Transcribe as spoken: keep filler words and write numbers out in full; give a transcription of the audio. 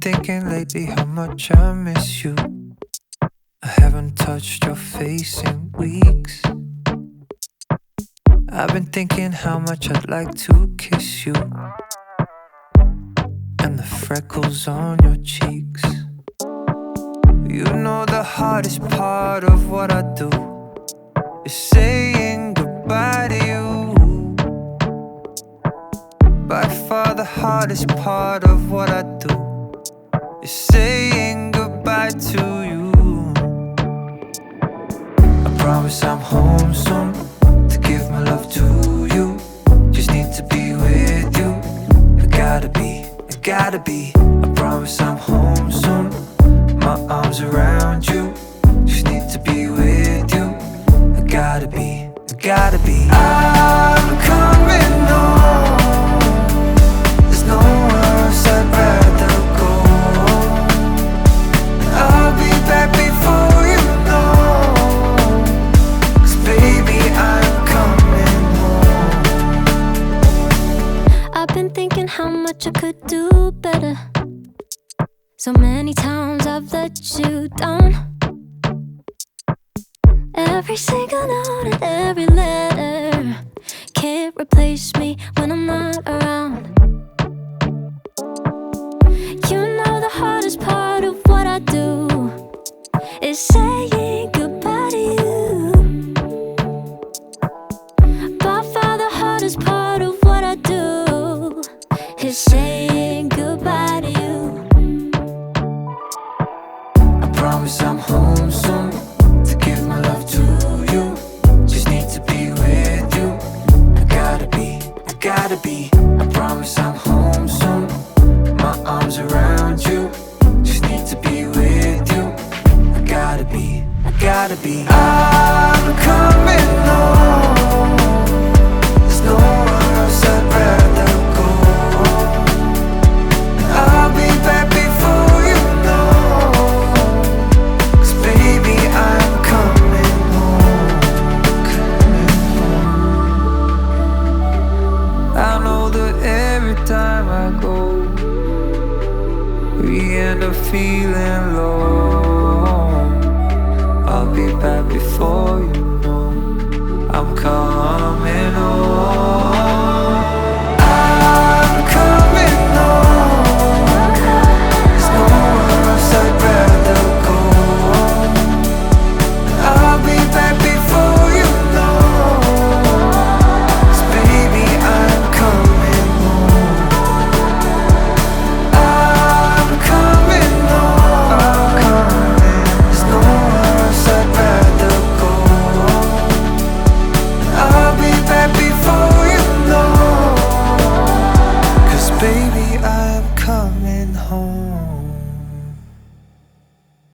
thinking lately how much I miss you. I haven't touched your face in weeks. I've been thinking how much I'd like to kiss you, and the freckles on your cheeks. You know the hardest part of what I do is saying goodbye to you. By far the hardest part of what I do is saying goodbye to you. I promise I'm home soon to give my love to you. Just need to be with you. I gotta be, I gotta be. I promise I'm home soon. My arms around you. Just need to be with you. I gotta be, I gotta be. I'm coming home. There's nowhere else I'd rather go. I'll be back before you know. 'Cause baby, I'm coming home. I've been thinking how much I could do better. So many times I've let you down. Every single note and every letter can't replace me when I'm not around. You know the hardest part of what I do is saying goodbye to you. By far the hardest part of what I do is saying goodbye to you. I promise I'm home soon to give my love to you. Just need to be with you. I gotta be, I gotta be. I promise I'm home soon. My arms around you. Just need to be with you. I gotta be, I gotta be. I